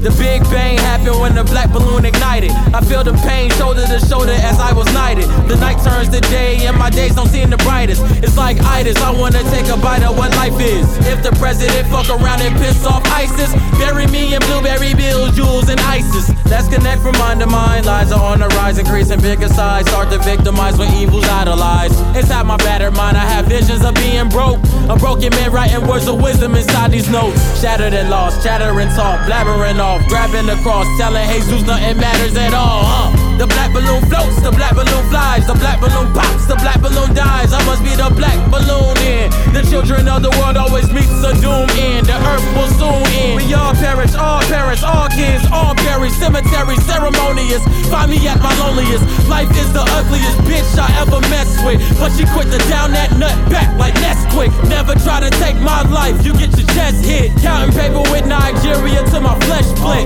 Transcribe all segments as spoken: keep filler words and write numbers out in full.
The Big Bang happened when the black balloon ignited. I feel the pain shoulder to shoulder as I was knighted. The night turns to day and my days don't seem the brightest. It's like itis, I wanna take a bite of what life is. If the president fuck around and piss off ISIS, bury me in blueberry bills, jewels, and ISIS. Let's connect from mind to mind. Lies are on the rise, increasing bigger size. Start to victimize when evil's idolized. Inside my battered mind, I have visions of being broke. A broken man writing words of wisdom inside these notes. Shattered and lost, chattering talk, blabbering off, grabbing the cross, telling Jesus nothing matters at all. Uh. The black balloon floats, the black balloon flies, the black balloon pops, the black balloon dies. I must be the black balloon in. The children of the world always meets a doom end. The earth will soon end. We all perish, all parents, all kids, all buried. Cemetery ceremonious. Find me at my loneliest. Life is the ugliest bitch I ever messed with, but she quick to down that nut back like Nesquik. Never try to take my life, you get your chest hit. Counting paper with Nigeria till my flesh flick.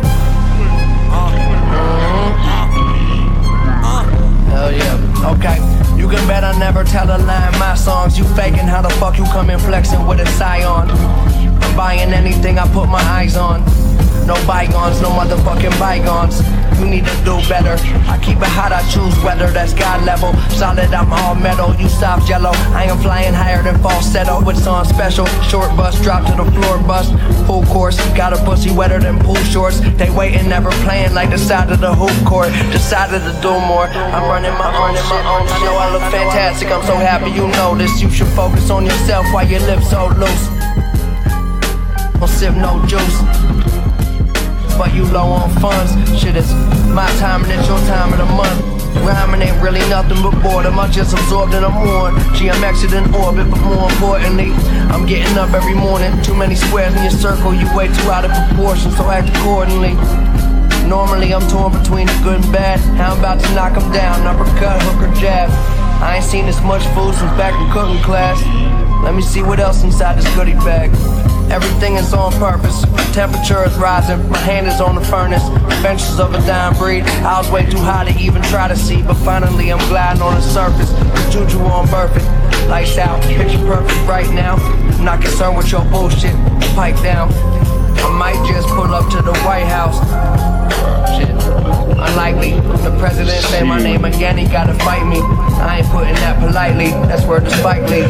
Hell yeah, okay. You can bet I never tell a lie in my songs. You faking, how the fuck you come in flexing with a scion? I'm buying anything I put my eyes on. No bygones, no motherfucking bygones. You need to do better. I keep it hot, I choose weather, that's God level. Solid, I'm all metal, you soft jello. I am flying higher than falsetto. It's on special, short bus, drop to the floor bus. Full course, got a pussy wetter than pool shorts. They waiting, never playing like the side of the hoop court. Decided to do more, I'm running my own shit. I know I look fantastic, I'm so happy you know this. You should focus on yourself while your lips so loose. Don't sip no juice, but you low on funds. Shit, it's my time and it's your time of the month. Rhyming ain't really nothing but boredom. I'm just absorbed and I'm on. G M X it in orbit, but more importantly, I'm getting up every morning. Too many squares in your circle, you way too out of proportion, so act accordingly. Normally I'm torn between the good and bad. How I'm about to knock them down, uppercut, hook or jab. I ain't seen this much food since back in cooking class. Let me see what else inside this goodie bag. Everything is on purpose, temperature is rising, my hand is on the furnace. Adventures of a dying breed, I was way too high to even try to see, but finally I'm gliding on the surface. The juju on perfect, lights out, picture perfect right now. I'm not concerned with your bullshit, pipe down. I might just pull up to the White House. Shit, unlikely, the president say my name again, he gotta fight me. I ain't putting that politely, that's word to Spike Lee.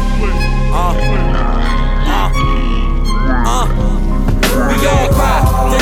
Uh. Uh, we all cry,